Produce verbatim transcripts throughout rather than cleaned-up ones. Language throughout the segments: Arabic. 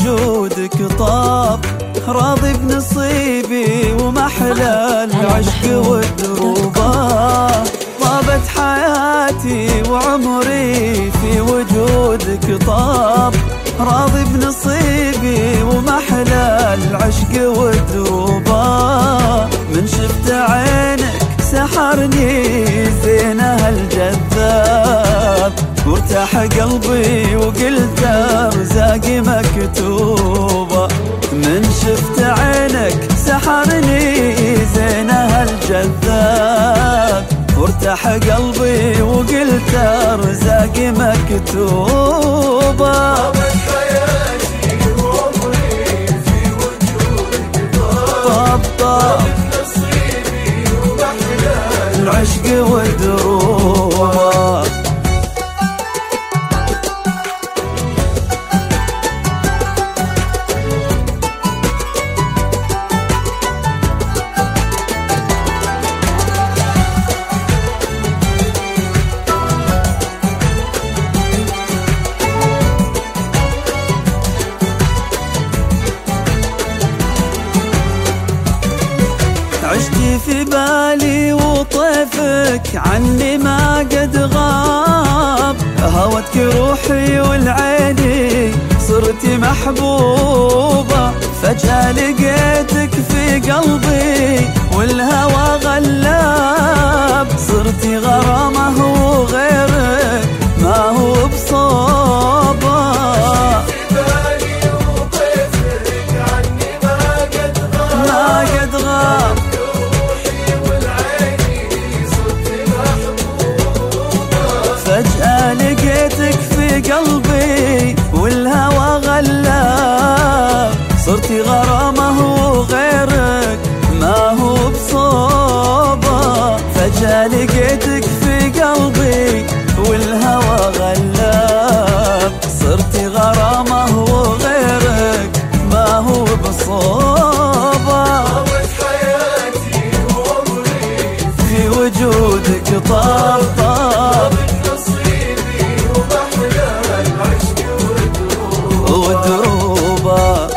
وجودك طاب، راضي بنصيبي ومحلى العشق والدروبة. طابت حياتي وعمري في وجودك طاب، راضي بنصيبي ومحلى العشق والدروبة. من شفت عينك سحرني زينها الجذاب، وارتاح قلبي وقلت ارزاقي مكتوبة. من شفت عينك سحرني زينها الجذاب، وارتاح قلبي وقلت ارزاقي مكتوبة. طابت حياتي وعمري في وجودك طاب، طاب نصيبي ومحلى العشق والدروبة. عشتي في بالي وطيفك عني ما قد غاب، هوتك روحي والعيني صرتي محبوبة. فجأة لقيتك في قلبي والهوى غلاب، صرتي غرامه وغيرك ما هو بصوبة. ما قد غاب فجأة لقيتك في قلبي والهوى غلاب، صرتي غرامه وغيرك ما هو بصوبة. فجأة لقيتك في قلبي والهوى غلاب، صرتي غرامه وغيرك ما هو بصوبة. طابت حياتي وعمري في وجودك طاب، طاب نصيبي ومحلى العشق ودروبة.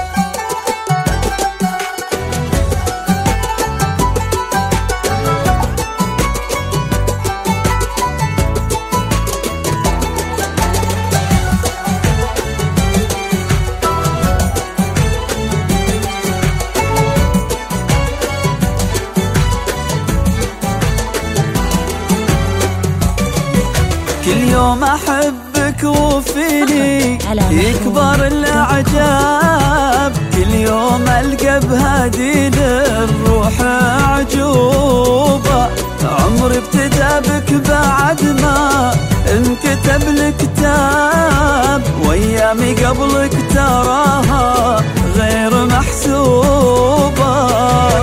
كل يوم أحبك وفيني يكبر الأعجاب، كل يوم ألقى بهدي للروح أعجوبة. عمري ابتدى بك بعد ما انكتب الكتاب، وأيامي قبلك تراها غير محسوبة.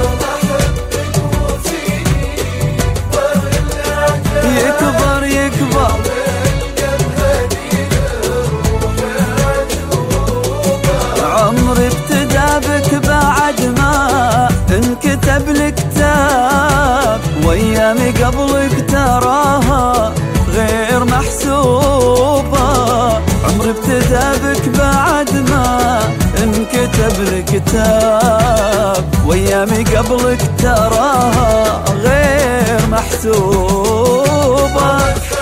يكبر يكبر عمري ابتدى بك بعد ما انكتب الكتاب، وايامي قبلك تراها غير محسوبة. عمري ابتدى بك بعد ما انكتب الكتاب، وايامي قبلك تراها غير محسوبة.